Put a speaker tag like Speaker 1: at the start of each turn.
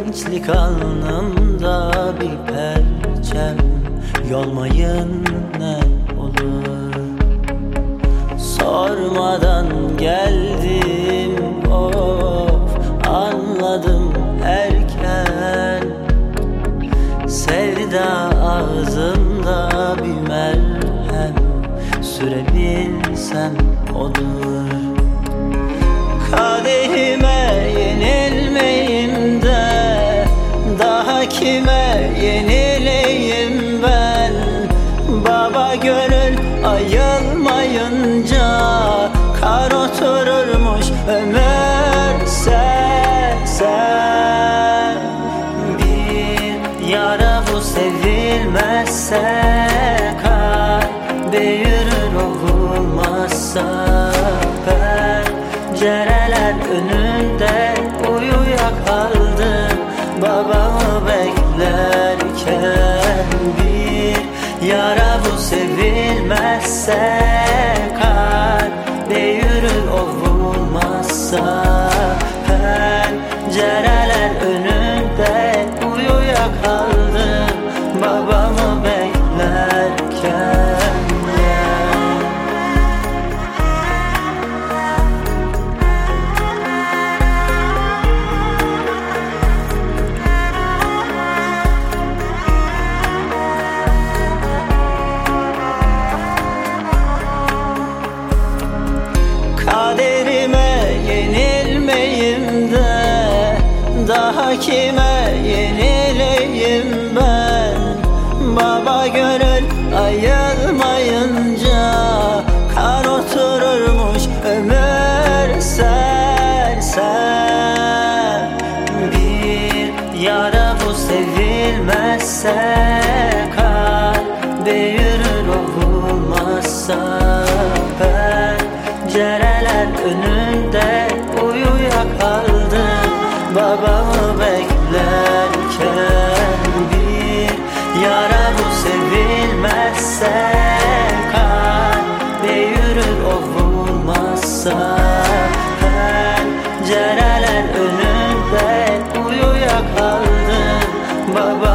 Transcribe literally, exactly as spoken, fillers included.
Speaker 1: gençlik alnımda bir perçem, yolmayın ne olur. Sormadan geldim, of anladım erken. Sevda ağzımda bir merhem, sürebilsem olur. Kaderime yenilmeyim de daha kime yenileyim ben? Baba gönül ayılmayınca kar otururmuş ömür sen, sen. Bir yara bu sevilmezse kar büyür ovulmazsa pencereler önünde uyuyakaldım babamı beklerken. Bir yara bu sevilmezse kar büyür ovulmazsa pencereler önünde uyuyakaldım babamı beklerken. Kaderime yenilmeyim de daha kime yenileyim ben? Baba gönül ayılmayınca kar otururmuş ömür sen, sen. Bir yara bu sevilmezse kar büyür ovulmazsa pencereler önünde uyuyakaldım babamı beklerken. Bir yara bu sevilmezse kar büyür ovulmazsa pencereler önünde uyuyakaldım baba